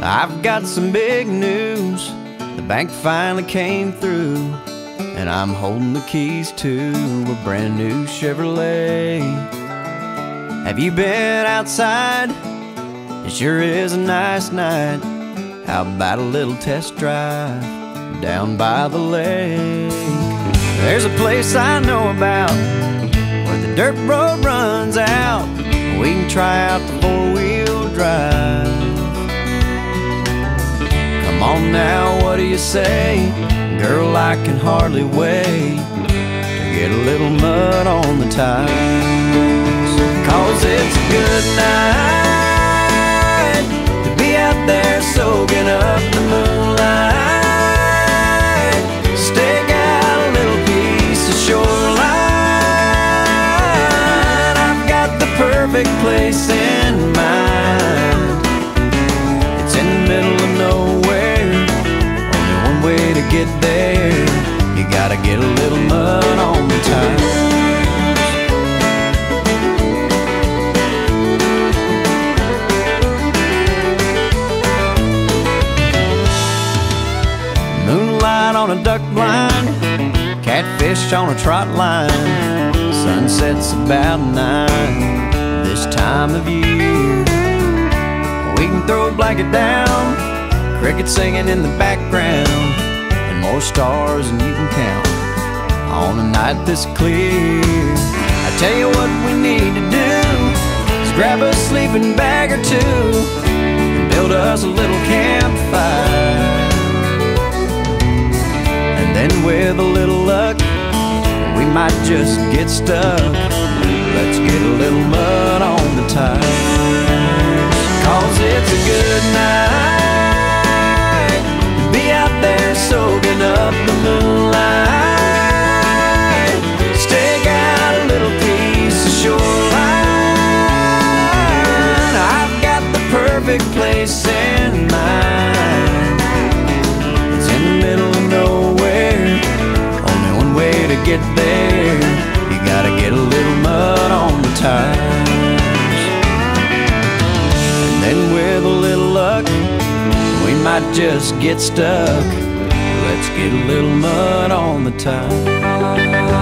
I've got some big news. The bank finally came through, and I'm holding the keys to a brand new Chevrolet. Have you been outside? It sure is a nice night. How about a little test drive down by the lake? There's a place I know about where the dirt road runs out. We can try out the four-wheel drive. Come on now, what do you say? Girl, I can hardly wait to get a little mud on the tires. 'Cause it's a good night to be out there soaking up the moonlight. Stake out a little piece of shoreline. I've got the perfect place in mind. It's in the middle of nowhere, only one way to get there. You gotta get a little mud on the tires. Moonlight on a duck blind, catfish on a trot line. Sunset's about 9 this time of year. We can throw a blanket down, crickets singing in the background, and more stars than you can count on a night this clear. I tell you what we need to do is grab a sleeping bag or two and build us a little campfire. And then with a little luck, we might just get stuck. Let's get a little mud on the tires. 'Cause it's a good night to be out there soaking up the moonlight. Stake out a little piece of shoreline. I've got the perfect place in mind. It's in the middle of nowhere, only one way to get there. You gotta get a little mud on the tires. And then with a little luck, we might just get stuck. Let's get a little mud on the tires.